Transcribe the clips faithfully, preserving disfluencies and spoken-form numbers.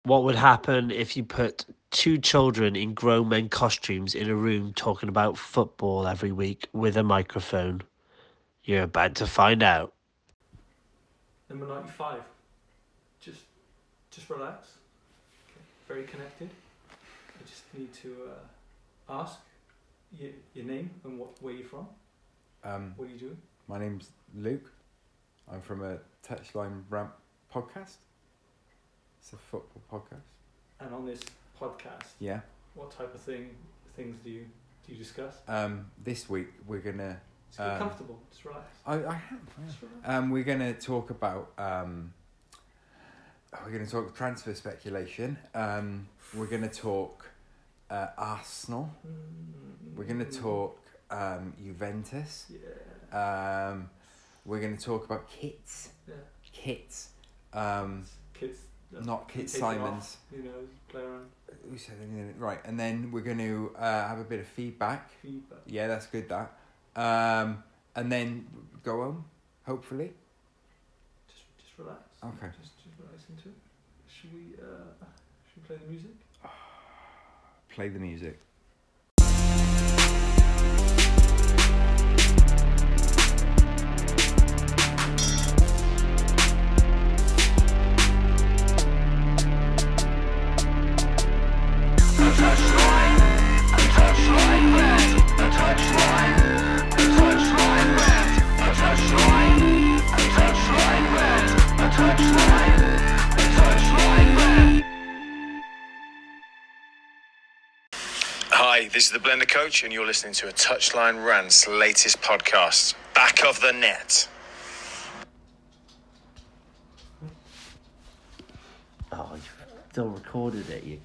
What would happen if you put two children in grown men costumes in a room talking about football every week with a microphone? You're about to find out. Number ninety-five. Just, just relax. Okay. Very connected. I just need to uh, ask your, your name and what where you're from. Um, What are you doing? my name's Luke. I'm from a Touchline Ramp podcast. It's a football podcast. And on this podcast, Yeah. what type of thing things do you do you discuss? Um, this week we're gonna. Just get Um, comfortable. Just relax. I, I have. I Just have. relax. Um, we're gonna talk about. Um, we're gonna talk transfer speculation. Um, we're gonna talk uh, Arsenal. Mm, We're gonna talk um, Juventus. Yeah. Um, we're gonna talk about kits. Yeah. Kits. Um, Kids. uh, not Kit take it Simons. off, You know, play around. Who said anything? Right, and then we're going to uh, have a bit of feedback. Feedback. Yeah, that's good. That, um, and then go home. Hopefully. Just, just relax. Okay. Just, just relax into it. Should we, uh, should we play the music? Play the music. Hi, this is the Blender Coach, and you're listening to a Touchline Rant's latest podcast, Back of the Net. Oh, you still recorded it, you.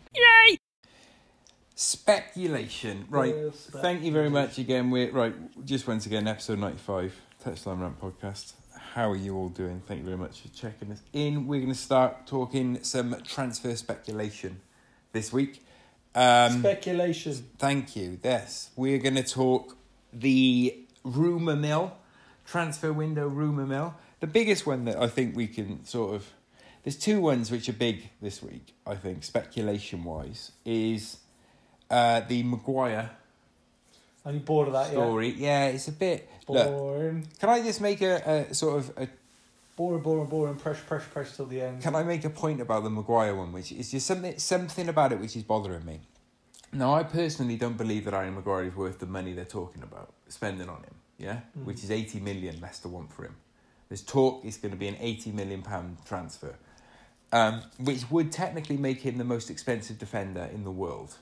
Speculation. Right. Yeah, Thank you very much again. We're right. Just once again, episode ninety-five, Touchline Ramp podcast. How are you all doing? Thank you very much for checking us in. We're going to start talking some transfer speculation this week. Um, Speculation. Thank you. Yes, we're going to talk the rumour mill, transfer window rumour mill. The biggest one that I think we can sort of... There's two ones which are big this week, I think, speculation-wise, is uh, the Maguire Are you bored of that story. Yeah, it's a bit... yet? Look, Boring. can I just make a, a sort of... a Boring, boring, boring. Pressure, pressure, pressure till the end. Can I make a point about the Maguire one, which is just something something about it which is bothering me? Now, I personally don't believe that Harry Maguire is worth the money they're talking about spending on him, yeah? Mm. Which is eighty million Leicester want for him. There's talk it's going to be an eighty million pounds transfer, um, which would technically make him the most expensive defender in the world.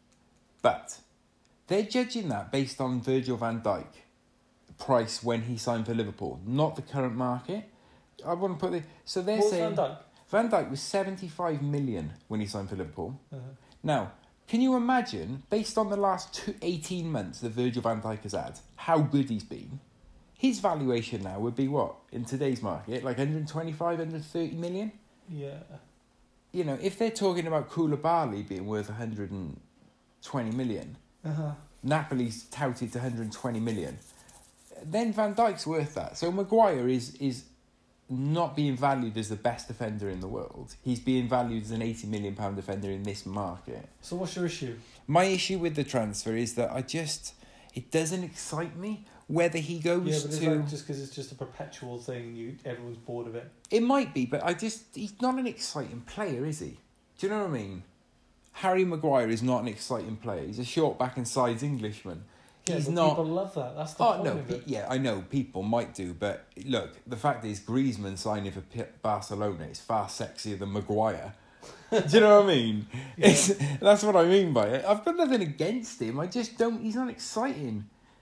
But they're judging that based on Virgil van Dijk price when he signed for Liverpool, not the current market. I want to put it... So they're What's saying... Van Dijk? Van Dijk was seventy-five million when he signed for Liverpool. Uh-huh. Now, can you imagine, based on the last two, eighteen months that Virgil van Dijk has had, how good he's been? His valuation now would be what, in today's market? Like one hundred twenty-five, one hundred thirty million? Yeah. You know, if they're talking about Koulibaly being worth one hundred twenty million, Uh-huh. Napoli's touted to one hundred twenty million, then Van Dijk's worth that. So Maguire is is not being valued as the best defender in the world. He's being valued as an eighty million pounds defender in this market. So what's your issue? My issue with the transfer is that I just... It doesn't excite me whether he goes Yeah, but it's to... like just because it's just a perpetual thing, you everyone's bored of it. It might be, but I just... He's not an exciting player, is he? Do you know what I mean? Harry Maguire is not an exciting player. He's a short back and sides Englishman. Yeah, He's but not... people love that. That's the Oh, point no, of pe- it. yeah, I know people might do, but look, the fact is Griezmann signing for P- Barcelona is far sexier than Maguire. Do you know what I mean? Yeah. It's, that's what I mean by it. I've got nothing against him. I just don't... He's not exciting.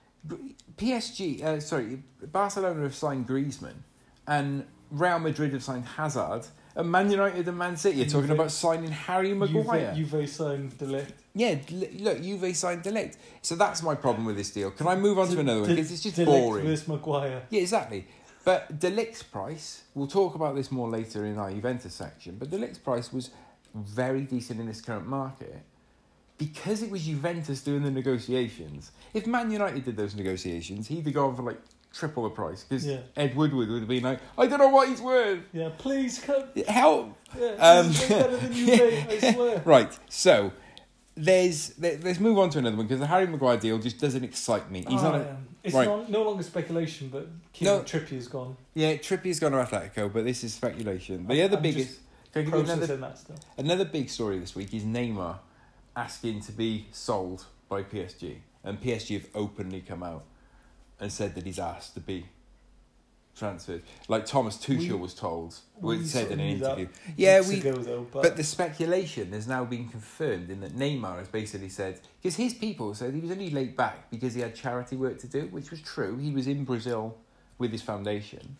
P S G, uh, sorry, Barcelona have signed Griezmann, and Real Madrid have signed Hazard, and Man United and Man City are talking Juve- about signing Harry Maguire. Juve, Juve signed De Ligt. Yeah, l- look, Juve signed De Ligt. So that's my problem with this deal. Can I move on to another one? De- Because it's just De Ligt boring. versus Maguire. Yeah, exactly. But De Ligt's price, we'll talk about this more later in our Juventus section, but De Ligt's price was very decent in this current market because it was Juventus doing the negotiations. If Man United did those negotiations, he'd have gone for like triple the price because Yeah. Ed Woodward would have been like, I don't know what he's worth. Yeah, please come. Help. Yeah, Um, he's way better than you, mate, I swear. Right, so there's there, let's move on to another one because the Harry Maguire deal just doesn't excite me. He's Oh, not a, yeah. It's right. not, no longer speculation, but No. Kieran Trippier's gone. Yeah, Trippier's gone to Atletico, but this is speculation. The I'm- other I'm biggest, just can I give you Processing another that still. another big story this week is Neymar asking to be sold by P S G, and P S G have openly come out and said that he's asked to be transferred. Like Thomas Tuchel We- was told, we was said sort in of an knew that interview. Yeah, weeks we. ago, though, but, But the speculation has now been confirmed in that Neymar has basically said, because his people said he was only late back because he had charity work to do, which was true. He was in Brazil with his foundation.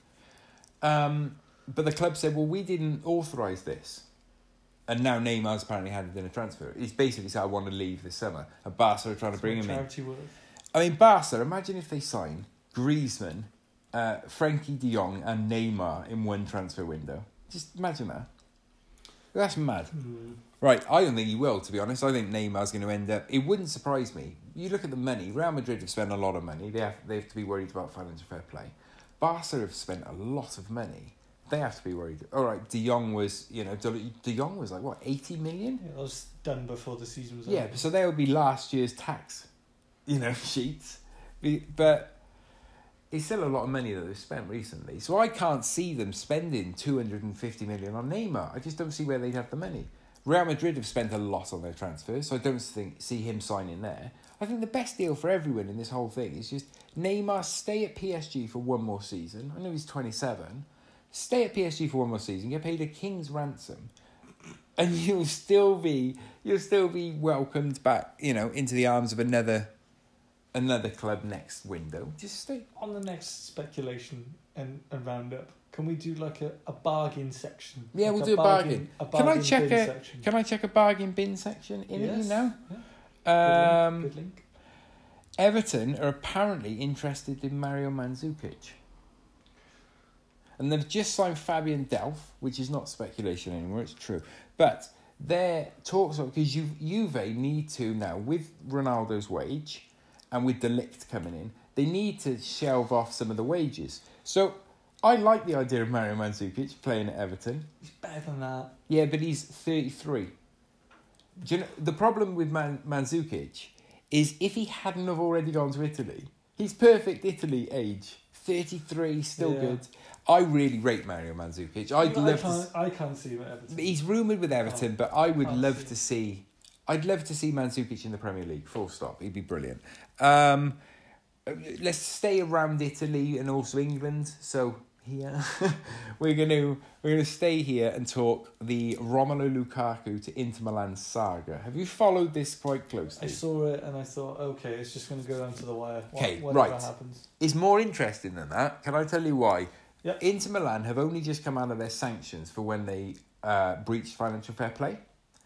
Um, but the club said, well, we didn't authorise this. And now Neymar's apparently handed in a transfer. He's basically said, I want to leave this summer. And Barca are trying to bring him in. charity work. I mean, Barca, imagine if they sign Griezmann, uh, Frankie de Jong and Neymar in one transfer window. Just imagine that. That's mad. Hmm. Right, I don't think he will, to be honest. I think Neymar's going to end up... It wouldn't surprise me. You look at the money. Real Madrid have spent a lot of money. They have, they have to be worried about financial fair play. Barca have spent a lot of money. They have to be worried. All right, De Jong was, you know, De, De Jong was like, what, eighty million? Yeah, that was done before the season was Yeah, over. so they would be last year's tax, you know, sheets. But it's still a lot of money that they've spent recently. So I can't see them spending two hundred fifty million on Neymar. I just don't see where they'd have the money. Real Madrid have spent a lot on their transfers, so I don't think see him signing there. I think the best deal for everyone in this whole thing is just Neymar stay at P S G for one more season. I know he's twenty-seven. Stay at P S G for one more season, get paid a king's ransom, and you'll still be you'll still be welcomed back, you know, into the arms of another another club next window. Just stay. On the next speculation and, and roundup, can we do like a, a bargain section? Yeah, Like we'll do a bargain. a Can I bargain check bin a section. Can I check a bargain bin section in it? You Yes. know, Yeah. um, Good link. Good link. Everton are apparently interested in Mario Mandzukic. And they've just signed Fabian Delph, which is not speculation anymore, it's true. But their talks are, because Ju- Juve need to now, with Ronaldo's wage and with De Ligt coming in, they need to shelve off some of the wages. So I like the idea of Mario Mandzukic playing at Everton. He's better than that. Yeah, but he's thirty-three. Do you know, the problem with Man- Mandzukic is if he hadn't have already gone to Italy, he's perfect Italy age. thirty-three, still Yeah. good. I really rate Mario Mandzukic. I'd I love can't, to. I can't see him at Everton. He's rumoured with Everton, but I would can't love see. to see. I'd love to see Mandzukic in the Premier League. Full stop. He'd be brilliant. Um, let's stay around Italy and also England. So here we're gonna we're gonna stay here and talk the Romelu Lukaku to Inter Milan saga. Have you followed this quite closely? I saw it and I thought, okay, it's just going to go down to the wire. Wha- Okay, whatever right. happens. It's more interesting than that. Can I tell you why? Yep. Inter Milan have only just come out of their sanctions for when they uh, breached financial fair play.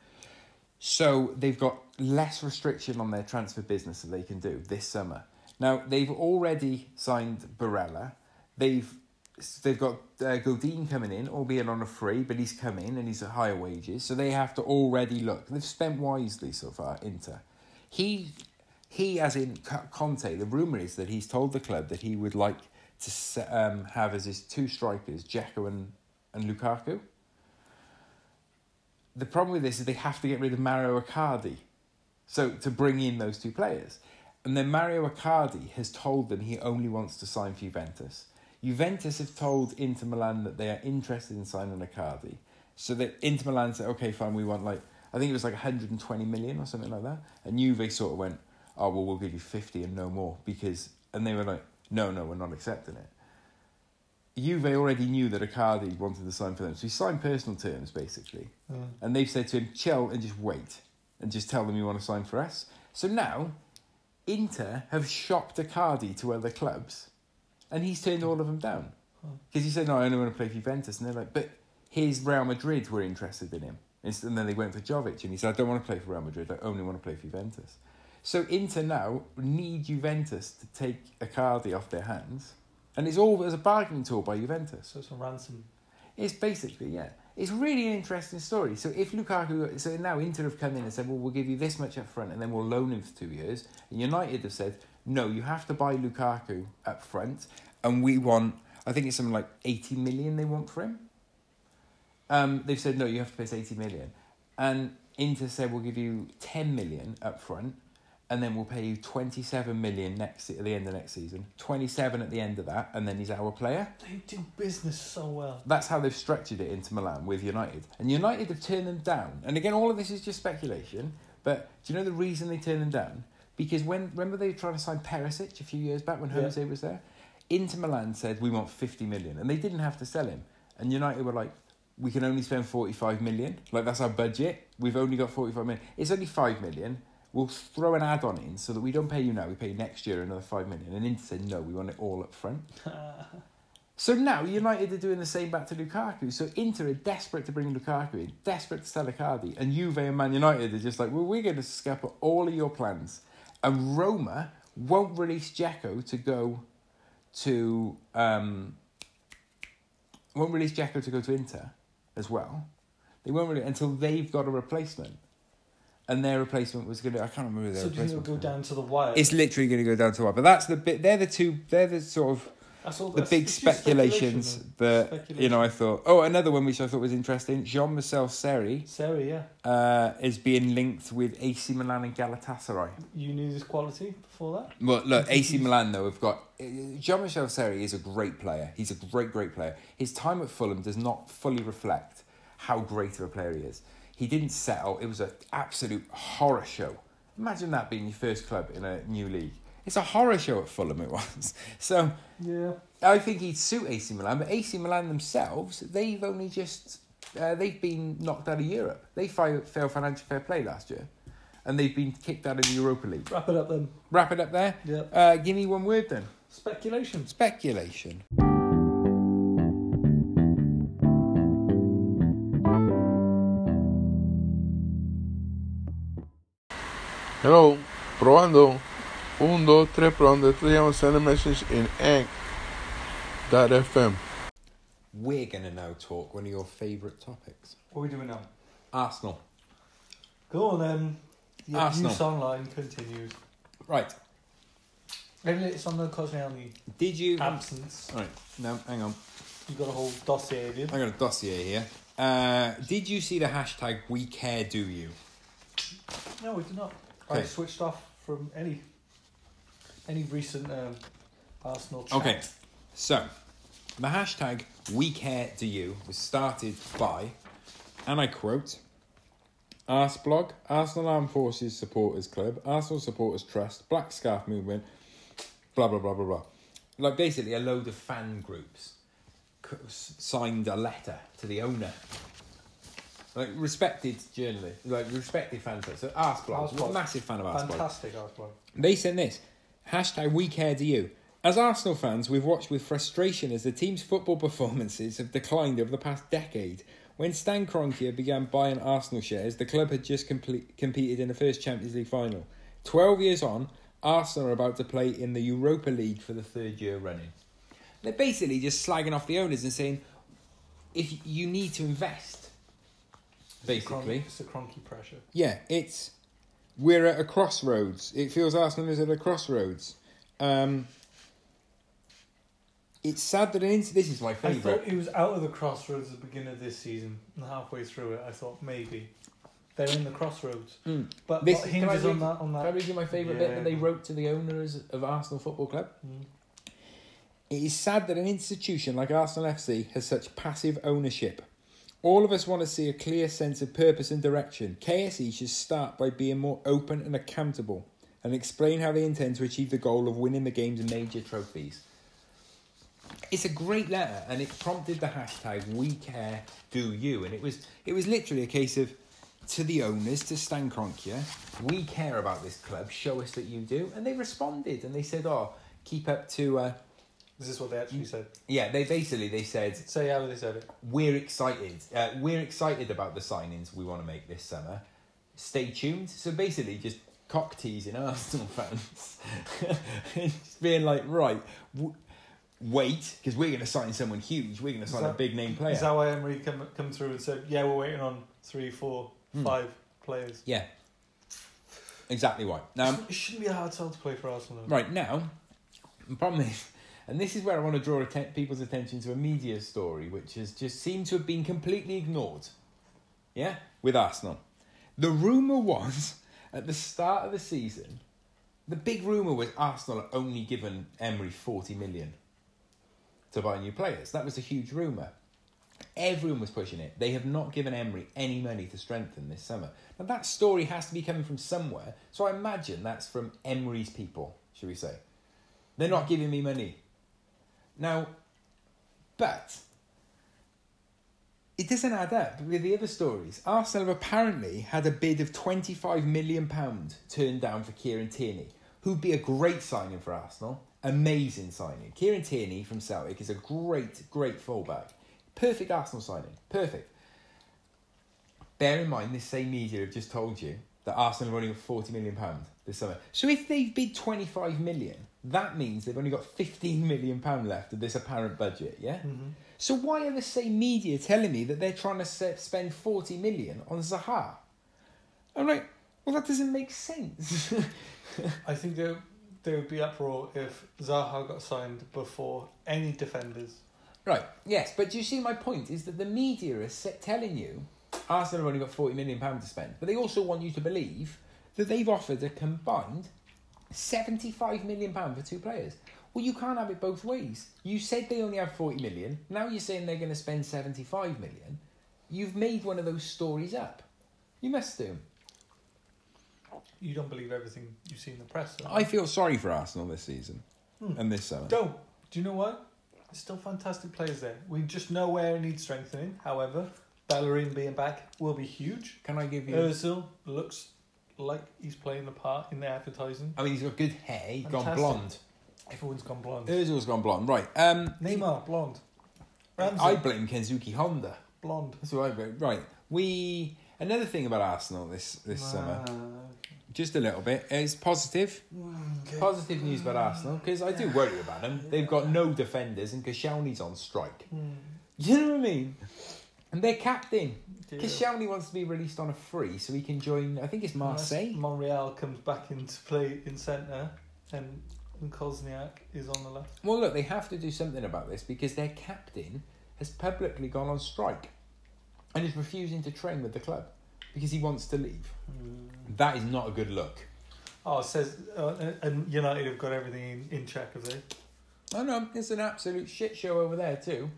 So they've got less restriction on their transfer business that they can do this summer. Now, they've already signed Barella. They've they've got uh, Godin coming in, albeit on a free, but he's come in and he's at higher wages. So they have to already look. They've spent wisely so far, Inter. He, he as in Conte, the rumour is that he's told the club that he would like to se- um, have as his two strikers, Dzeko and, and Lukaku. The problem with this is they have to get rid of Mario Icardi, so to bring in those two players. And then Mario Icardi has told them he only wants to sign for Juventus. Juventus have told Inter Milan that they are interested in signing Icardi. So that Inter Milan said, okay, fine, we want like, I think it was like one hundred twenty million or something like that. And Juve sort of went, oh, well, we'll give you fifty and no more. because And they were like, no, no, we're not accepting it. Juve already knew that Icardi wanted to sign for them. So he signed personal terms, basically. Mm. And they've said to him, chill and just wait. And just tell them you want to sign for us. So now, Inter have shopped Icardi to other clubs. And he's turned all of them down. Because he said, no, I only want to play for Juventus. And they're like, but his Real Madrid were interested in him. And then they went for Jovic. And he said, I don't want to play for Real Madrid. I only want to play for Juventus. So Inter now need Juventus to take Icardi off their hands. And it's all as a bargaining tool by Juventus. So it's a ransom. It's basically, yeah. It's really an interesting story. So if Lukaku... So now Inter have come in and said, well, we'll give you this much up front and then we'll loan him for two years. And United have said, no, you have to buy Lukaku up front and we want, I think it's something like eighty million they want for him. Um, they've said, no, you have to pay us eighty million. And Inter said, we'll give you ten million up front, and then we'll pay you twenty-seven million next at the end of next season, twenty-seven at the end of that, and then he's our player. They do business so well. That's how they've structured it into Milan with United. And United have turned them down. And again, all of this is just speculation, but do you know the reason they turned them down? Because when, remember they were trying to sign Perisic a few years back when Yeah. Jose was there? Inter Milan said, we want fifty million, and they didn't have to sell him. And United were like, we can only spend forty-five million. Like, that's our budget. We've only got forty-five million. It's only five million. We'll throw an add-on in so that we don't pay you now. We pay you next year another five million. And Inter said, no, we want it all up front. So now United are doing the same back to Lukaku. So Inter are desperate to bring Lukaku in, desperate to sell Icardi. And Juve and Man United are just like, well, we're going to scupper all of your plans. And Roma won't release Dzeko to go to... Um, won't release Dzeko to go to Inter as well. They won't really until they've got a replacement, and their replacement was going to. I can't remember who their So do you think replacement. it'll go down to the wire? It's literally going to go down to what, but that's the bit. They're the two. They're the sort of That's all, the that's, big it's just speculations speculation, that Speculation. you know. I thought. Oh, another one which I thought was interesting. Jean-Michel Seri Sarah, yeah. uh, is being linked with A C Milan and Galatasaray. You knew this quality before that? Well, look, I think A C he's- Milan, though, have got... Jean-Michel Seri is a great player. He's a great, great player. His time at Fulham does not fully reflect how great of a player he is. He didn't settle. It was an absolute horror show. Imagine that being your first club in a new league. It's a horror show at Fulham, it was. So, Yeah. I think he'd suit A C Milan, but A C Milan themselves, they've only just... Uh, they've been knocked out of Europe. They fi- failed financial fair play last year. And they've been kicked out of the Europa League. Wrap it up then. Wrap it up there. Yep. Uh, give me one word then. Speculation. Speculation. Hello, probando. Un, dos, tres, probando. Esto se llama Send a Message in Anch dot F M. We're going to now talk one of your favourite topics. What are we doing now? Arsenal. Go on then. The Arsenal. abuse online continues. Right. Maybe it's on the Koscielny Did you... absence. Right. No, hang on. You've got a whole dossier of you. I got a dossier here. Uh, did you see the hashtag We Care Do You? No, we did not. I Okay. switched off from any any recent um, Arsenal chat. Okay. So, the hashtag We Care Do You was started by, and I quote, Arsblog, Arsenal Armed Forces Supporters Club, Arsenal Supporters Trust, Black Scarf Movement, blah, blah, blah, blah, blah. Like, basically, a load of fan groups c- signed a letter to the owner. Like, respected journalists, like, respected fans. So, Arsblog, Arsblog. I'm a massive fan of Arsblog. Fantastic Arsenal. They sent this. Hashtag We Care Do You. As Arsenal fans, we've watched with frustration as the team's football performances have declined over the past decade. When Stan Kroenke began buying Arsenal shares, the club had just complete, competed in the first Champions League final. Twelve years on, Arsenal are about to play in the Europa League for the third year running. They're basically just slagging off the owners and saying, if you need to invest, basically. It's the Kroenke pressure. Yeah, it's... We're at a crossroads. It feels Arsenal is at a crossroads. Um, it's sad that an inter- this is my I favourite. thought he was out of the crossroads at the beginning of this season, and halfway through it, I thought maybe they're in the crossroads. Mm. But This- what can I hinges read- on that? On Can I that. read you my favourite Yeah. bit that they wrote to the owners of Arsenal Football Club? Mm. It is sad that an institution like Arsenal F C has such passive ownership. All of us want to see a clear sense of purpose and direction. K S E should start by being more open and accountable and explain how they intend to achieve the goal of winning the game's major trophies. It's a great letter, and it prompted the hashtag We Care Do You, and it was it was literally a case of, to the owners, to Stan Kroenke, we care about this club, show us that you do, and they responded, and they said, oh, keep up to... Uh, Is this what they actually said? yeah, they basically, they said, Say how they said it. we're excited. Uh, we're excited about the signings we want to make this summer. Stay tuned. So basically, just cock teasing Arsenal fans, just being like, right, w- wait, because we're going to sign someone huge. We're going to Is sign that- a big name player. Is that why Emery come come through and said, "Yeah, we're waiting on three, four, Hmm. five players"? Yeah, exactly right. Now, it shouldn't be a hard sell to play for Arsenal. Though. right now, the problem is, And this is where I want to draw atten- people's attention to a media story which has just seemed to have been completely ignored. Yeah? With Arsenal. The rumour was, at the start of the season, the big rumour was Arsenal had only given Emery forty million to buy new players. That was a huge rumour. Everyone was pushing it. They have not given Emery any money to strengthen this summer. Now that story has to be coming from somewhere, so I imagine that's from Emery's people, should we say. They're not giving me money. Now, but it doesn't add up with the other stories. Arsenal have apparently had a bid of twenty-five million pounds turned down for Kieran Tierney, who'd be a great signing for Arsenal. Amazing signing. Kieran Tierney from Celtic is a great, great fullback. Perfect Arsenal signing. Perfect. Bear in mind, this same media have just told you that Arsenal are only got forty million pounds this summer. So if they've bid twenty-five million pounds, that means they've only got fifteen million pounds left of this apparent budget, yeah? Mm-hmm. So why are the same media telling me that they're trying to spend forty million pounds on Zaha? I'm like, well, that doesn't make sense. I think there, there would be uproar if Zaha got signed before any defenders. Right, yes, but do you see my point? Is that the media is telling you Arsenal have only got forty million pounds to spend, but they also want you to believe that they've offered a combined seventy-five million pounds for two players. Well, you can't have it both ways. You said they only have forty million, now you're saying they're going to spend seventy-five million. You've made one of those stories up. You must do. You don't believe everything you see in the press. I feel sorry for Arsenal this season hmm. and this summer. Don't. Do you know what? There's still fantastic players there. We just know where it needs strengthening. However, Bellerin being back will be huge. Can I give you... Ozil looks like he's playing the part in the advertising. I mean, he's got good hair. He's gone blonde. Everyone's gone blonde. Ozil's gone blonde. Right. Um, Neymar, blonde. Ramsey. I blame Kensuke Honda. Blonde. That's what I blame. Right. We... Another thing about Arsenal this, this uh, summer, just a little bit, is positive. Okay. Positive news about Arsenal, because I do worry about them. They've got no defenders and Koscielny's on strike. Mm. You know what I mean? And their captain, yeah. Koscielny wants to be released on a free so he can join, I think it's Marseille. Monreal comes back into play in centre and Kozniak is on the left. Well, look, they have to do something about this because their captain has publicly gone on strike and is refusing to train with the club because he wants to leave. Mm. That is not a good look. Oh, it says uh, and United have got everything in, in check, have they? I know, it's an absolute shit show over there too.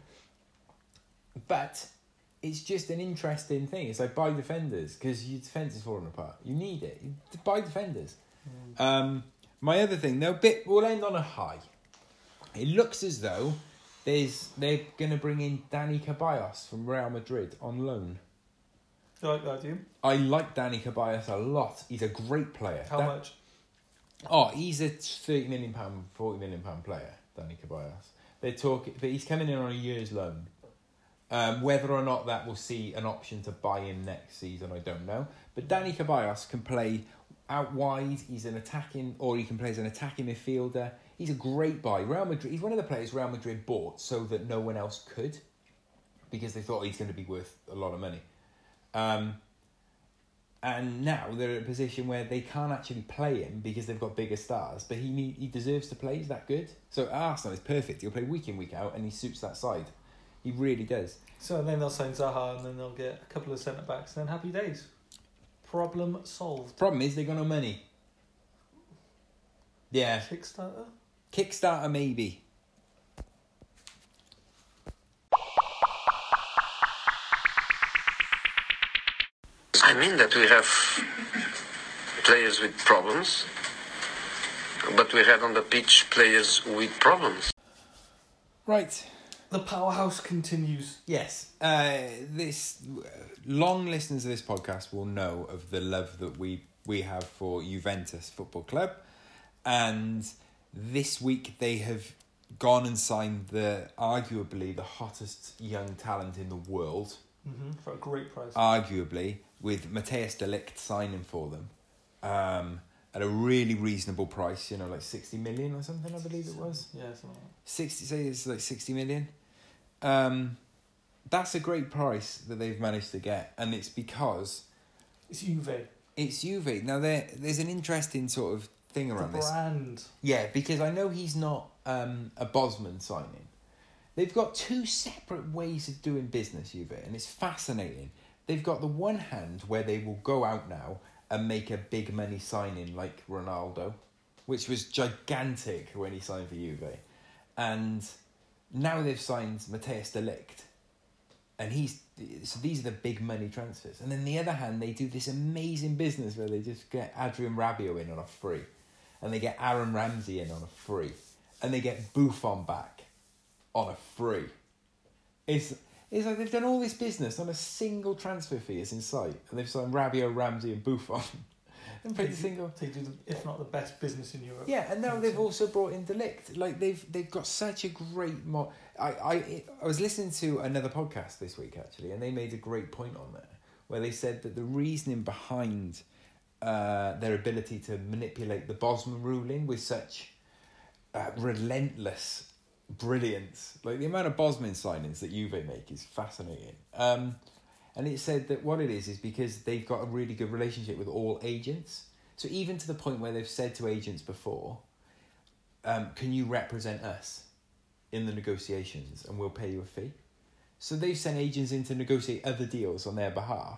But it's just an interesting thing. It's like buy defenders because your defence is falling apart. You need it. You buy defenders. Mm. Um, my other thing, though, bit we'll end on a high. It looks as though there's they're going to bring in Dani Ceballos from Real Madrid on loan. You like that, do you? I like Dani Ceballos a lot. He's a great player. How that, much? Oh, he's a thirty million pounds, forty million pounds player, Dani Ceballos. They're talking, but he's coming in on a year's loan. Um, whether or not that will see an option to buy him next season, I don't know. But Dani Ceballos can play out wide. He's an attacking, or he can play as an attacking midfielder. He's a great buy. Real Madrid. He's one of the players Real Madrid bought so that no one else could, because they thought he's going to be worth a lot of money. Um, and now they're in a position where they can't actually play him because they've got bigger stars. But he need, he deserves to play. He's that good. So Arsenal is perfect. He'll play week in, week out, and he suits that side. He really does. So then they'll sign Zaha and then they'll get a couple of centre-backs and then happy days. Problem solved. Problem is they got no money. Yeah. Kickstarter? Kickstarter maybe. I mean that we have players with problems, but we had on the pitch players with problems. Right. The powerhouse continues. Yes. Uh, this long listeners of this podcast will know of the love that we we have for Juventus Football Club, and this week they have gone and signed the arguably the hottest young talent in the world. Mm-hmm, for a great price. Arguably, with Matthijs de Ligt signing for them um, at a really reasonable price, you know, like sixty million or something, I believe it was. Yeah, something like that. sixty, say it's like sixty million. Um, that's a great price that they've managed to get, and it's because it's Juve. It's Juve. Now there, there's an interesting sort of thing The around this. brand. Yeah, because I know he's not um, a Bosman signing. They've got two separate ways of doing business, Juve, and it's fascinating. They've got the one hand where they will go out now and make a big money signing like Ronaldo, which was gigantic when he signed for Juve. And now they've signed Matthijs de Ligt. And he's so these are the big money transfers. And then the other hand, they do this amazing business where they just get Adrian Rabiot in on a free. And they get Aaron Ramsey in on a free. And they get Buffon back on a free. It's it's like they've done all this business on a single transfer fee is in sight. And they've signed Rabiot, Ramsey and Buffon. and paid They a do, single. they do the, if not the best business in Europe. Yeah, and now they've also brought in De Ligt. Like they've they've got such a great mo- I, I I was listening to another podcast this week actually, and they made a great point on there where they said that the reasoning behind uh, their ability to manipulate the Bosman ruling with such uh, relentless brilliance, like the amount of Bosman signings that Juve make is fascinating. Um, and it said that what it is is because they've got a really good relationship with all agents. So even to the point where they've said to agents before, um, can you represent us in the negotiations and we'll pay you a fee? So they've sent agents in to negotiate other deals on their behalf.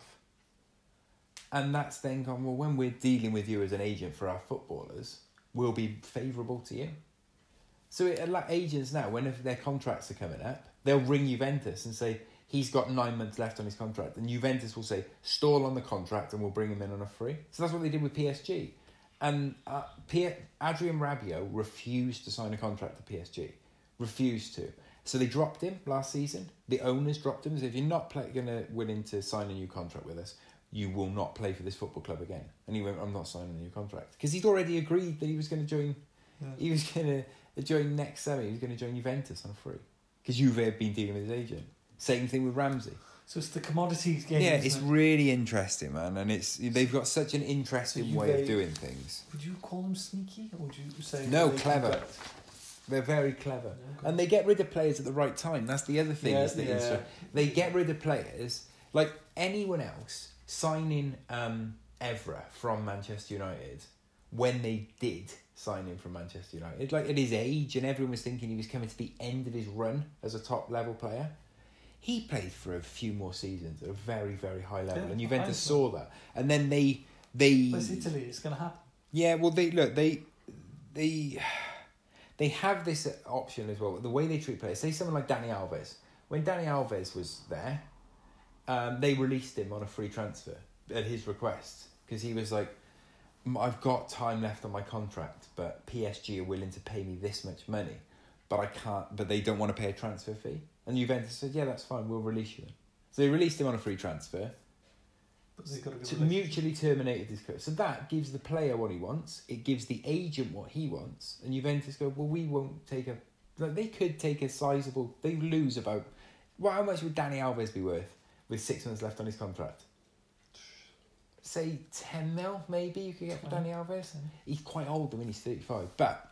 And that's then gone, well, when we're dealing with you as an agent for our footballers, we'll be favourable to you. So it, like agents now, whenever their contracts are coming up, they'll ring Juventus and say, he's got nine months left on his contract. And Juventus will say, stall on the contract and we'll bring him in on a free. So that's what they did with P S G. And uh, P- Adrian Rabiot refused to sign a contract to P S G. Refused to. So they dropped him last season. The owners dropped him. And said, if you're not play- gonna willing to sign a new contract with us, you will not play for this football club again. And he went, I'm not signing a new contract. Because he'd already agreed that he was going to join... Yeah. He was going to join next summer. He was going to join Juventus on a free. Because Juve had been dealing with his agent. Same thing with Ramsey. So it's the commodities game. Yeah, isn't it's it? really interesting, man. And it's they've got such an interesting So way Juve- of doing things. Would you call them sneaky? Or would you say... No, they clever. can get- They're very clever. Yeah, okay. And they get rid of players at the right time. That's the other thing. Yeah, is that yeah. it's- They get rid of players, like anyone else, signing um, Evra from Manchester United, when they did sign him from Manchester United, like at his age, and everyone was thinking he was coming to the end of his run as a top level player. He played for a few more seasons at a very, very high level, Yeah, and I Juventus saw. saw that. And then they, they, But it's Italy, it's going to happen. yeah, well, they look, they, they, they have this option as well. The way they treat players, say someone like Dani Alves. When Dani Alves was there, um, they released him on a free transfer at his request because he was like, I've got time left on my contract, but P S G are willing to pay me this much money, but I can't. But they don't want to pay a transfer fee. And Juventus said, yeah, that's fine. We'll release you. So they released him on a free transfer. But they've got a good To relationship. mutually terminated his contract. So that gives the player what he wants. It gives the agent what he wants. And Juventus go, well, we won't take a... Like they could take a sizable... They lose about... Well, how much would Dani Alves be worth with six months left on his contract? Say ten mil, maybe, you could get for Dani Alves. He's quite old, I mean, he's thirty-five. But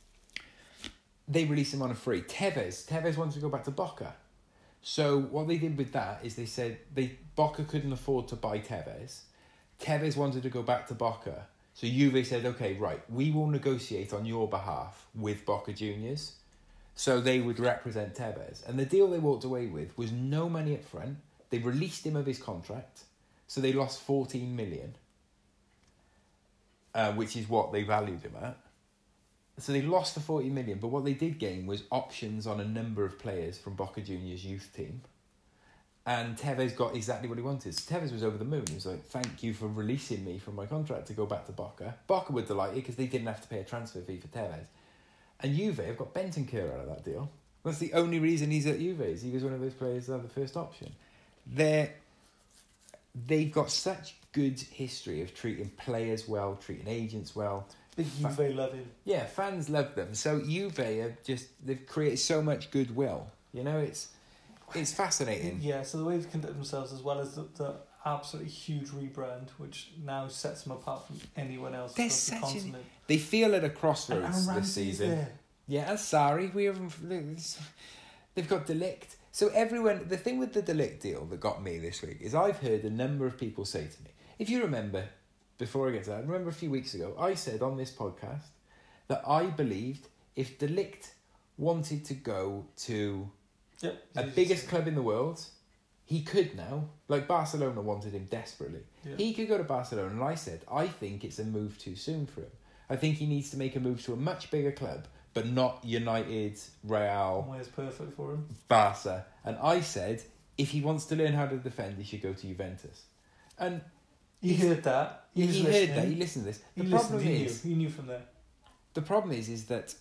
they released him on a free. Tevez. Tevez wanted to go back to Boca. So what they did with that is they said they Boca couldn't afford to buy Tevez. Tevez wanted to go back to Boca. So Juve said, okay, right, we will negotiate on your behalf with Boca Juniors. So they would represent Tevez. And the deal they walked away with was no money up front. They released him of his contract. So they lost fourteen million, uh, which is what they valued him at. So they lost the forty million, but what they did gain was options on a number of players from Boca Juniors' youth team. And Tevez got exactly what he wanted. So Tevez was over the moon. He was like, thank you for releasing me from my contract to go back to Boca. Boca were delighted because they didn't have to pay a transfer fee for Tevez. And Juve have got Bentancur out of that deal. That's the only reason he's at Juve. Is he was one of those players that had the first option. They're, they've got such good history of treating players well, treating agents well. Big Juve love him. Yeah, fans love them. So Juve have just they've created so much goodwill. You know, it's it's fascinating. Yeah, so the way they've conducted themselves, as well as the, the absolutely huge rebrand, which now sets them apart from anyone else They're across the such an- continent. They feel at a And crossroads Aaron this Ramsey's season. there. Yeah, and sorry, we haven't. They've got De Ligt. So everyone, the thing with the De Ligt deal that got me this week is I've heard a number of people say to me, if you remember, before I get to that, remember a few weeks ago, I said on this podcast that I believed if De Ligt wanted to go to Yep. a biggest club in the world, he could now. Like Barcelona wanted him desperately. Yeah. He could go to Barcelona, and I said, I think it's a move too soon for him. I think he needs to make a move to a much bigger club, but not United, Real, Where's perfect for him? Barca. And I said, if he wants to learn how to defend, he should go to Juventus. And He heard that. He, he, was he listening. heard that. He listened to this. The He problem listened. He is, knew. He knew from there. the problem is, is that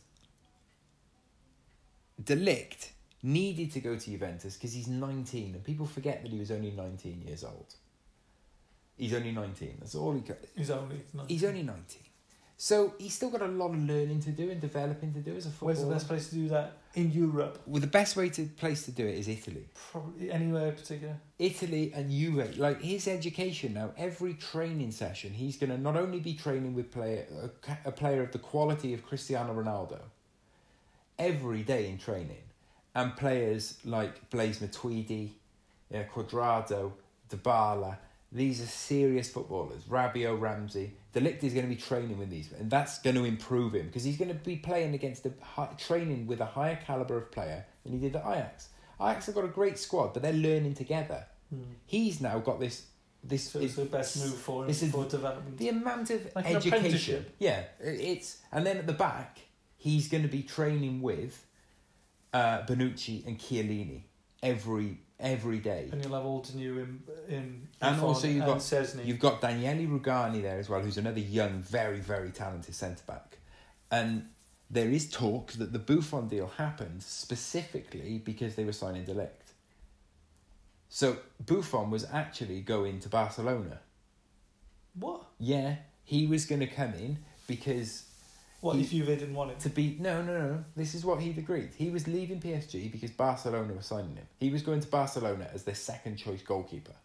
De Ligt needed to go to Juventus because he's nineteen, and people forget that he was only nineteen years old. He's only nineteen. That's all he got. He's only. He's only nineteen. So he's still got a lot of learning to do and developing to do as a footballer. Where's the best place to do that? In Europe? Well, the best way to place to do it is Italy. Probably anywhere in particular. Italy and Juve. Like his education now, every training session, he's going to not only be training with player a, a player of the quality of Cristiano Ronaldo every day in training, and players like Blaise Matuidi, yeah, Cuadrado, Dybala. These are serious footballers. Rabiot, Ramsey. De Ligt is going to be training with these, and that's going to improve him because he's going to be playing against a high, training with a higher caliber of player than he did at Ajax. Ajax have got a great squad, but they're learning together. Hmm. He's now got this. This So it's the best move for him this is for development. the amount of Like an education. apprenticeship. Yeah, it- it's and then at the back he's going to be training with uh, Bonucci and Chiellini every every day. And you'll have Aldeneu in in And Buffon also you've and got Szczesny. you've got Daniele Rugani there as well, who's another young, very very talented centre back. And there is talk that the Buffon deal happened specifically because they were signing De Ligt. So Buffon was actually going to Barcelona. What? Yeah, he was going to come in because What He- if Juve didn't want him? to be no no no. This is what he'd agreed. He was leaving P S G because Barcelona was signing him. He was going to Barcelona as their second choice goalkeeper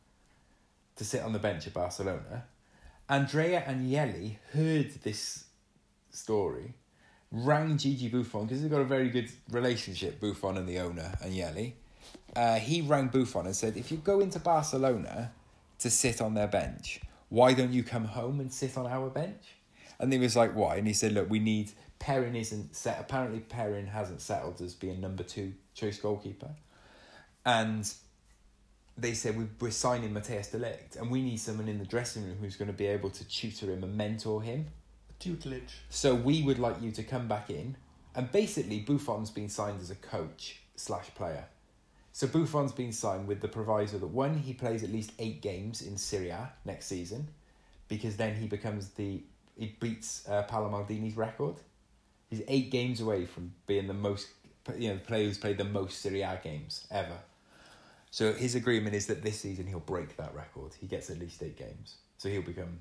to sit on the bench at Barcelona. Andrea Agnelli heard this story, rang Gigi Buffon because they've got a very good relationship, Buffon and the owner Agnelli. Uh, he rang Buffon and said, if you go into Barcelona to sit on their bench, why don't you come home and sit on our bench? And he was like, why? And he said, look, we need... Perrin isn't set... Apparently Perrin hasn't settled as being number two choice goalkeeper. And they said, we, we're signing Matthias de Ligt, and we need someone in the dressing room who's going to be able to tutor him and mentor him. Tutelage. So we would like you to come back in. And basically, Buffon's been signed as a coach slash player. So Buffon's been signed with the proviso that, one, he plays at least eight games in Serie A next season, because then he becomes the... He beats uh, Paolo Maldini's record. He's eight games away from being the most... You know, the player who's played the most Serie A games ever. So his agreement is that this season he'll break that record. He gets at least eight games. So he'll become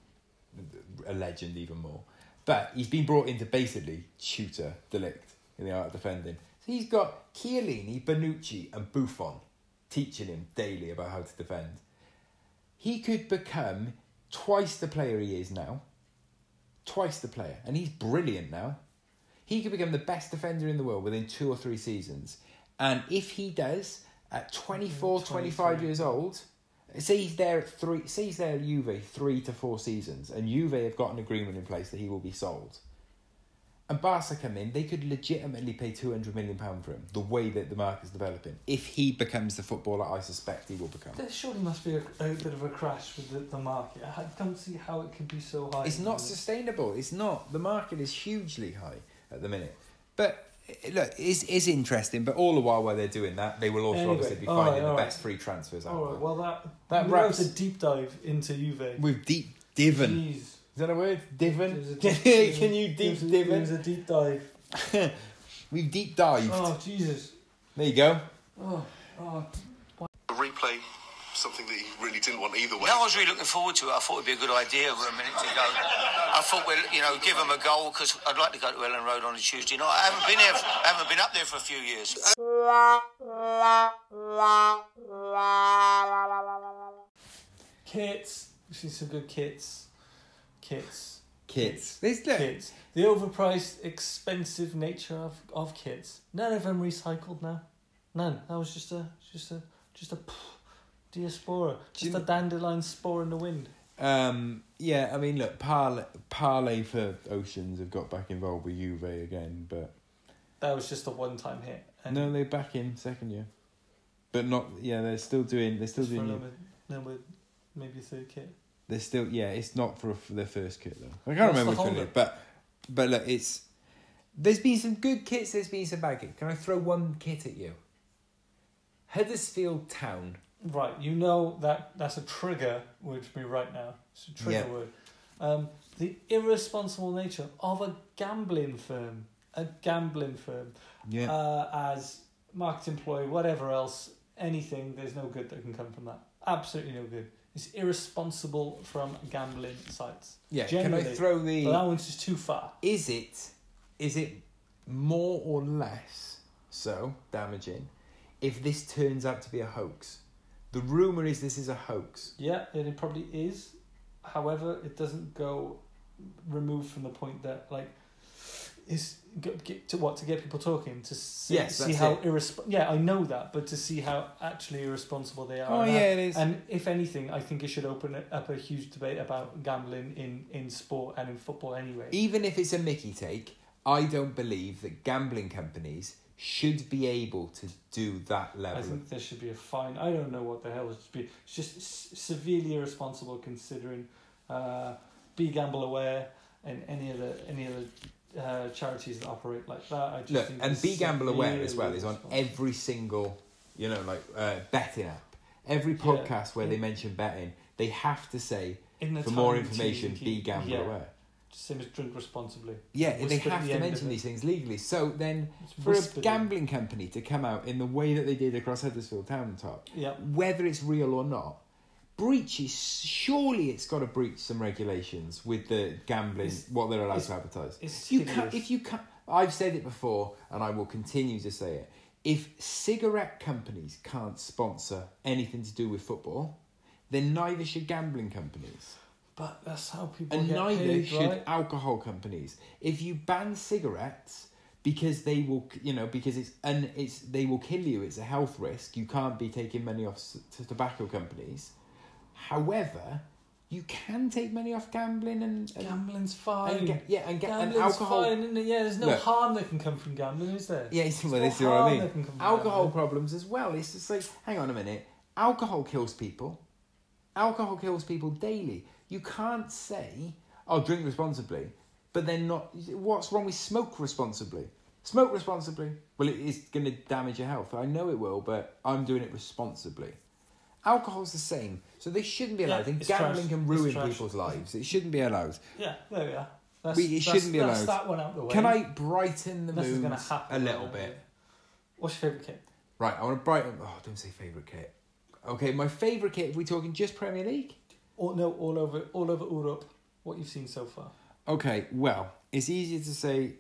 a legend even more. But he's been brought in to basically tutor De Ligt in the art of defending. So he's got Chiellini, Bonucci and Buffon teaching him daily about how to defend. He could become twice the player he is now. Twice the player. And he's brilliant now. He could become the best defender in the world within two or three seasons. And if he does, at twenty-four, twenty-five years old, say he's there at three, say he's there at Juve three to four seasons, and Juve have got an agreement in place that he will be sold. And Barca come in, they could legitimately pay two hundred million pounds for him, the way that the market's developing, if he becomes the footballer I suspect he will become. There surely must be a, a bit of a crash with the, the market. I don't see how it could be so high. It's not sustainable. It's not. The market is hugely high at the minute. But look, it's, it's interesting. But all the while while they're doing that, they will also Anyway, obviously be all finding right, all the right. best free transfers out All right, there. well, that, That that wraps- was a deep dive into Juve. With deep divin. Jeez. Is that a word? Divin? It was a Can, deep- it was a- can you it deep was a- It divin? was a deep dive. We've deep dived. Oh, Jesus. There you go. Oh, oh. A replay, something that he really didn't want either way. No, I was really looking forward to it. I thought it'd be a good idea for a minute to go. I thought we'll, you know, give them a goal because I'd like to go to Ellen Road on a Tuesday night. I haven't been there. I haven't been up there for a few years. Kits. We've seen some good kits. Kits. Kids. This look. Kits. The overpriced, expensive nature of, of kits. None of them recycled now. None. That was just a just a just a diaspora. Do you Just a dandelion spore in the wind. Um, yeah, I mean, look, Parlay, Parlay for Oceans have got back involved with Juve again, but That was just a one-time hit. And no, they're back in second year, but not. Yeah, they're still doing. They're still for doing. number, number, maybe a third kit. They're still. Yeah, it's not for, for their first kit though. I What's can't remember the which one it is, holder? but but look, it's. There's been some good kits. There's been some bad kits. Can I throw one kit at you? Huddersfield Town. Right, you know that that's a trigger word for me right now. It's a trigger Yeah. word. Um, the irresponsible nature of a gambling firm, a gambling firm, Yeah. uh, as market employee, whatever else, anything. There's no good that can come from that. Absolutely no good. It's irresponsible from gambling sites. yeah. Can I Generally. throw the? But that one's just too far. Is it? Is it more or less so damaging if this turns out to be a hoax? The rumour is this is a hoax. Yeah, and it probably is. However, it doesn't go removed from the point that like is get, get to what to get people talking to see, Yes, see that's how it. irresp- Yeah, I know that, but to see how actually irresponsible they are. Oh, and yeah, how- it is. And if anything, I think it should open up a huge debate about gambling in, in sport and in football anyway. Even if it's a Mickey take, I don't believe that gambling companies should be able to do that level. I think there should be a fine. I don't know what the hell it should be. It's just s- severely irresponsible considering uh, Be Gamble Aware and any other any other uh, charities that operate like that. I just Look, think and it's Be Gamble Aware as well severely is on irresponsible. every single, you know, like uh, betting app. Every podcast where yeah. they mention betting, they have to say, In the for more time information, to- Be Gamble yeah. Aware. Same as drink responsibly. Yeah, they Whispered at have the to end mention of it. these things legally. So then, It's for a whispered. gambling company to come out in the way that they did across Huddersfield Town top, Yeah. whether it's real or not, breaches. Surely it's got to breach some regulations with the gambling, It's- what they're allowed it's- to advertise. it's you hideous. can't, if you can't, I've said it before, and I will continue to say it. If cigarette companies can't sponsor anything to do with football, then neither should gambling companies. But that's how people And get neither paid, should right? alcohol companies. If you ban cigarettes because they will, you know, because it's and it's they will kill you. It's a health risk. You can't be taking money off s- to tobacco companies. However, you can take money off gambling and, and Gambling's fine. and ga- yeah, and, ga- and Gambling's alcohol. fine, isn't it? Yeah, there's no Look. harm that can come from gambling, is there? Yeah, There's well, no this is what I harm mean. that can come from Alcohol gambling. problems as well. It's just like, hang on a minute. Alcohol kills people. Alcohol kills people daily. You can't say, "Oh, drink responsibly," but then not. What's wrong with smoke responsibly? Smoke responsibly. Well, it is going to damage your health. I know it will, but I'm doing it responsibly. Alcohol's the same, so they shouldn't be Yeah, allowed. And it's gambling trash. can It's ruin trash. people's lives. It shouldn't be allowed. Yeah, there we are. That's, We- it that's, shouldn't be that's allowed. that one out the way. Can I brighten the Nothing's mood gonna happen a little right bit? now. What's your favourite kit? Right, I want to brighten. Oh, don't say favourite kit. Okay, my favourite kit. If we're talking just Premier League. All, no, all over, all over Europe. What you've seen so far? Okay, well, it's easier to say.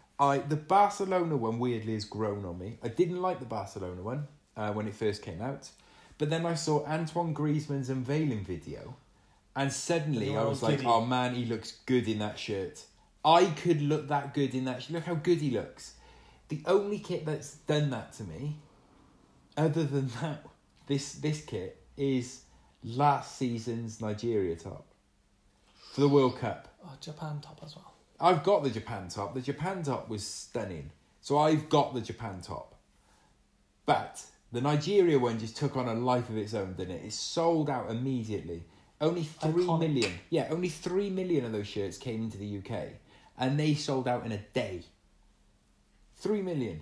I the Barcelona one weirdly has grown on me. I didn't like the Barcelona one uh, when it first came out, but then I saw Antoine Griezmann's unveiling video, and suddenly You're I all was like, giddy. "Oh man, he looks good in that shirt. I could look that good in that shirt. Look how good he looks." The only kit that's done that to me, other than that, this this kit is last season's Nigeria top for the World Cup. Oh, Japan top as well. I've got the Japan top. The Japan top was stunning. So I've got the Japan top. But the Nigeria one just took on a life of its own, didn't it? It sold out immediately. Only three Iconic. million. Yeah, only three million of those shirts came into the U K. And they sold out in a day. Three million.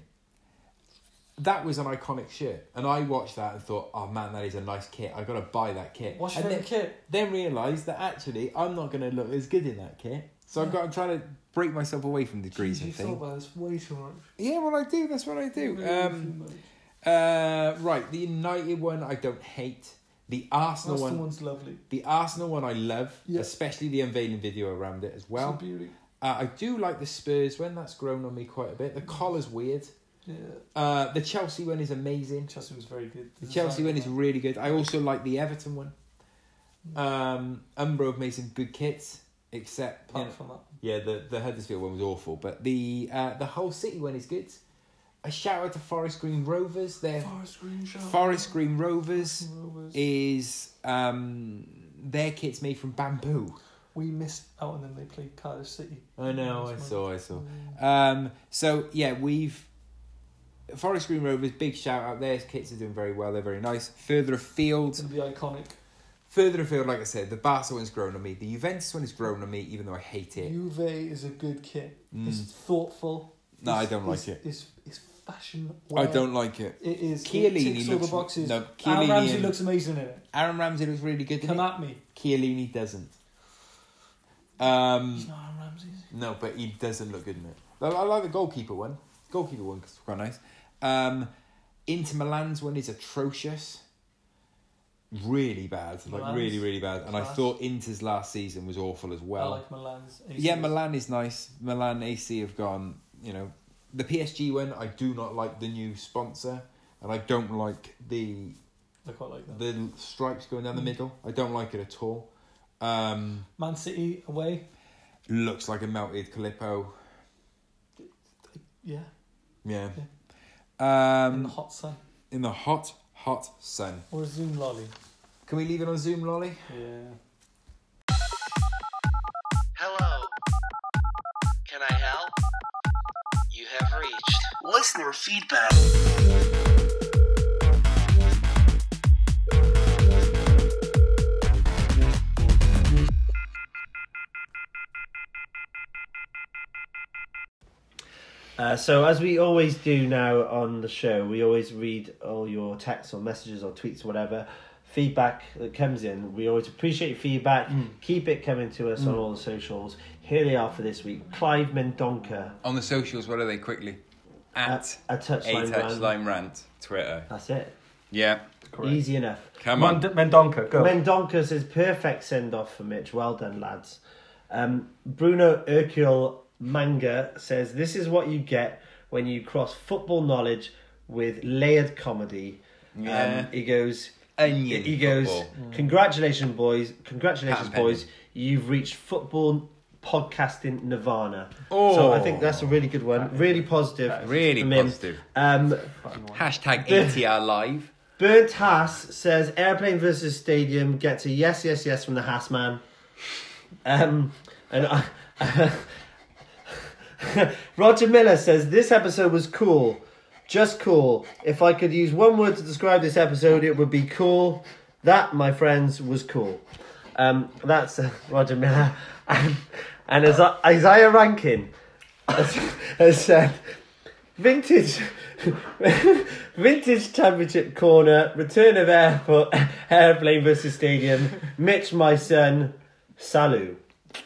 That was an iconic shirt. And I watched that and thought, oh man, that is a nice kit. I've got to buy that kit. What's your and favourite then, kit? Then realised that actually I'm not going to look as good in that kit. So I've got, I'm trying to break myself away from the Jeez, Griezmann you thing. thought about this way too much. Yeah, well, I do. That's what I do. Way Um, too much. uh, right, the United one I don't hate. The Arsenal Arsenal one, one's lovely. the Arsenal one I love, Yeah. especially the unveiling video around it as well. It's a beauty. Uh, I do like the Spurs one. That's grown on me quite a bit. The collar's weird. Yeah. Uh, the Chelsea one is amazing. Chelsea was very good. The Chelsea one is really good. I also like the Everton one. Um, Umbro have made some good kits, except you Apart know, from that. yeah, the the Huddersfield one was awful, but the uh, the whole City one is good. A shout out to Forest Green Rovers. Their Forest Green Show. Forest Green Rovers Rovers. is um, their kit's made from bamboo. We missed out on them. They played Cardiff City. I know, I Last saw, I month. saw. Um, so, yeah, we've... Forest Green Rovers, big shout out. Their kits are doing very well. They're very nice. Further afield... It's going to be iconic. Further afield, like I said, the Barca one's grown on me. The Juventus one has grown on me, even though I hate it. Juve is a good kit. Mm. It's thoughtful. No, I It's- don't like it's, it. It's, it's fashion. I wear. don't like it. It is. Chiellini it ticks all looks- the boxes. no, Aaron Chiellini Ramsey and- looks amazing in it. Aaron Ramsey looks really good in Come it. at me. Chiellini doesn't. Um, He's not Aaron Ramsey. is he? no, but he doesn't look good in it. I, I like the goalkeeper one. Goalkeeper one is quite nice. Um, Inter Milan's one is atrocious. Really bad. Like, Milan's really, really bad. And I class. thought Inter's last season was awful as well. I like Milan's. A C. Yeah, Milan is nice. Milan A C have gone, you know, the P S G one, I do not like the new sponsor, and I don't like the I quite like that. the stripes going down the middle. I don't like it at all. Um, Man City away. looks like a melted Calippo. Yeah. Yeah. In Um, the hot sun. in the hot, hot sun. Or a Zoom lolly. Can we leave it on Zoom, Lolly? Yeah. Hello. Can I help? You have reached listener feedback. Uh, so as we always do now on the show, we always read all your texts or messages or tweets or whatever, feedback that comes in. We always appreciate your feedback. Mm. Keep it coming to us on all the socials. Here they are for this week. Clive Mendonca. On the socials, what are they quickly? At A, a touchline, a touchline rant, Twitter. That's it. Yeah. Easy enough. Come on. Mend- Mendonca, go. Mendonca says, perfect send-off for Mitch. Well done, lads. Um, Bruno Hercule Manga says, this is what you get when you cross football knowledge with layered comedy. Yeah. Um, he goes... Onion He goes, football. congratulations, boys. Congratulations, Pat and boys. You've reached football podcasting nirvana. Oh. So I think that's a really good one. Really positive. Really from him. positive. Um, Hashtag A T R Live. Burnt Haas says, airplane versus stadium gets a yes, yes, yes from the Haas man. Um, and I, Roger Miller says, this episode was cool. Just cool. If I could use one word to describe this episode, it would be cool. That, my friends, was cool. Um, that's uh, Roger Miller. And, and as Isaiah Rankin has, has said, vintage vintage championship corner, return of airport, airplane versus stadium, Mitch, my son, Salut.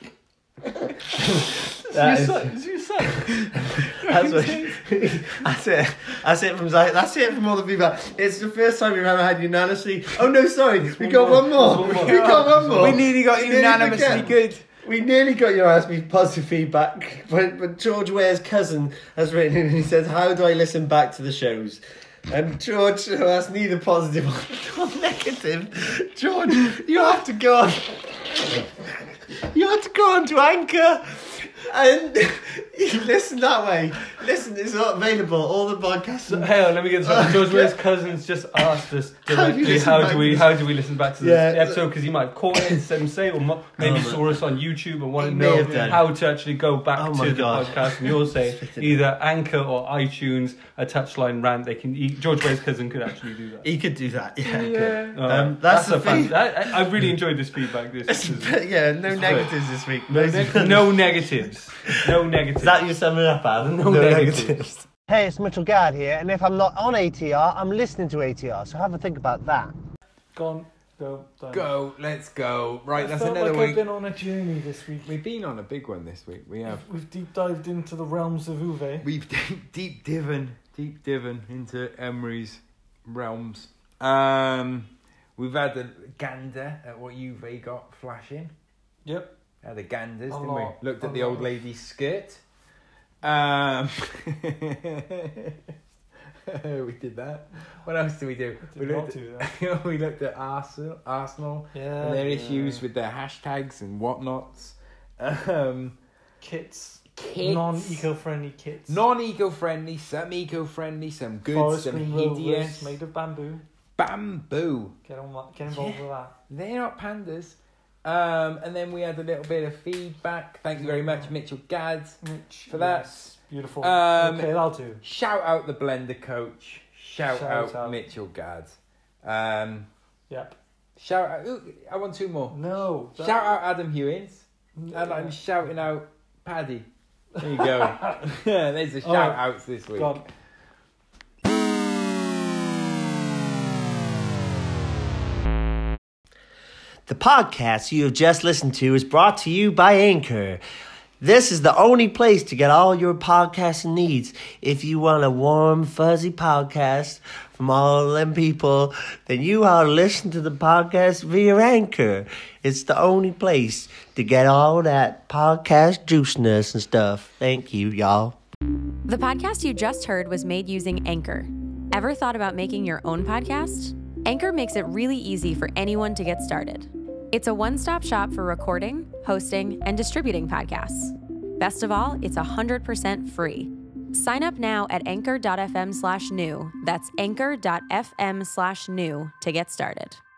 That is- Is your son? That's, what, that's it. That's it from Zai- That's it from all the feedback. It's the first time we've ever had unanimously. Oh no, sorry, we got one more. There's one more. We got one more. We nearly got We nearly unanimously forget. good. We nearly got your ask me positive feedback, but, but George Ware's cousin has written in and he says, how do I listen back to the shows? And George, who has neither positive or negative, George, you have to go on. You have to go on to Anchor and you listen that way. Listen, it's not available. All the podcasts. Hang on, let me get this right. George Ware's cousins just asked us How do you directly, listen how back do we to how do we listen back to this Yeah. episode? Because he might have caught it, some say, or mo- maybe Oh, saw us on YouTube and want He to may know have done. how to actually go back Oh to my the God. podcast. And you'll say either Anchor or iTunes, a touchline rant. They can. He, George Ware's cousin could actually do that. He could do that. Yeah. Yeah. Um, Um, that's that's, the a thing. fan. I, I really enjoyed this feedback. This, this is, yeah, no It's negatives this week. no, neg- no negatives. No negatives. Is that you summing up, Adam? No negatives. Hey, it's Mitchell Gadd here, and if I'm not on A T R, I'm listening to A T R, so have a think about that. Gone. Go. Done. Go, let's go. Right, I that's felt another like week. I've been on a journey this week. We've been on a big one this week. We have. We've deep dived into the realms of Uwe. We've deep, deep divin, deep divin into Emery's realms. Um, we've had a gander at what Juve got flashing. Yep. Had a ganders, A didn't lot, we? Looked a at the old lot. lady's skirt. Um, we did that. What else did we do? Did we not looked do at, we looked at Arsenal, Arsenal Yeah. and their yeah. issues with their hashtags and whatnots. Um, kits. Kits. Non-eco-friendly kits. non-eco-friendly, some eco-friendly, some good, Forest some Green hideous. Rovers made of bamboo. Bamboo. Get on that. Get involved with that. They're not pandas. Um, and then we had a little bit of feedback. Thank you very much, Mitchell Gads, Mitch, for that. yes, beautiful. Um, okay, that'll do. Shout out the Blender Coach. Shout, Shout out, out. Mitchell Gads. Um, Yep. shout out. Ooh, I want two more. No. Shout out Adam Hewins. And I'm shouting out Paddy. There you go. There's the shout right. outs this week. Go on. The podcast you have just listened to is brought to you by Anchor. This is the only place to get all your podcasting needs. If you want a warm, fuzzy podcast from all them people, then you ought to listen to the podcast via Anchor. It's the only place to get all that podcast juiciness and stuff. Thank you, y'all. The podcast you just heard was made using Anchor. Ever thought about making your own podcast? Anchor makes it really easy for anyone to get started. It's a one-stop shop for recording, hosting, and distributing podcasts. Best of all, it's one hundred percent free. Sign up now at anchor.fm slash new. That's anchor.fm slash new to get started.